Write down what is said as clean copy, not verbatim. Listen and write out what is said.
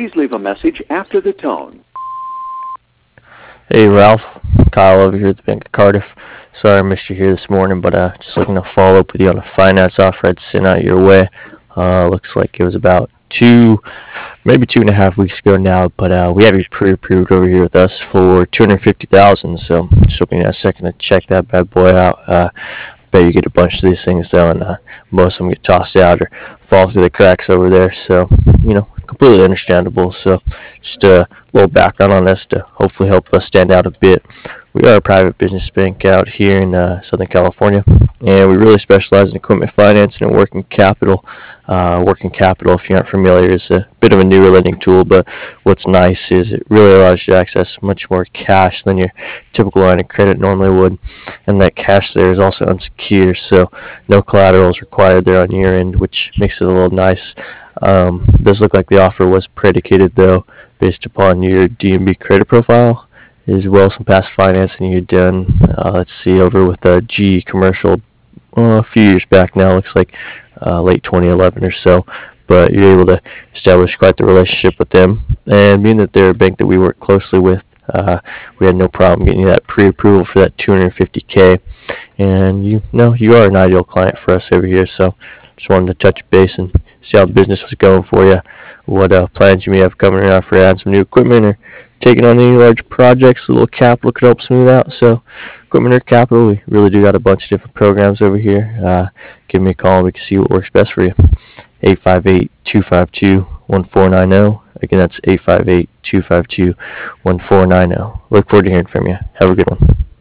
Please leave a message after the tone. Hey Ralph, Kyle over here at the Bank of Cardiff. Sorry I missed you here this morning, but just looking to follow up with you on a finance offer I'd sent out your way. Looks like it was about maybe 2.5 weeks ago now, but we have you pre-approved over here with us for 250,000. So just hoping you have a second to check that bad boy out. Bet you get a bunch of these things though, and most of them get tossed out or fall through the cracks over there. So completely understandable. So just a little background on us to hopefully help us stand out a bit. We are a private business bank out here in Southern California, and we really specialize in equipment financing and working capital. Working capital, if you aren't familiar, is a bit of a newer lending tool, but what's nice is it really allows you to access much more cash than your typical line of credit normally would, and that cash there is also unsecured, so no collateral is required there on your end, which makes it a little nice. It does look like the offer was predicated, though, based upon your DMB credit profile, as well as some past financing you've done. Let's see, over with a GE Commercial a few years back now, looks like late 2011 or so. But you're able to establish quite the relationship with them. And being that they're a bank that we work closely with, we had no problem getting you that pre-approval for that 250K. And you are an ideal client for us over here. So just wanted to touch base and see how the business was going for you, what plans you may have coming around for adding some new equipment or taking on any large projects. A little capital could help smooth out. So equipment or capital, we really do got a bunch of different programs over here. Give me a call and we can see what works best for you. 858-252-1490. Again, that's 858-252-1490. Look forward to hearing from you. Have a good one.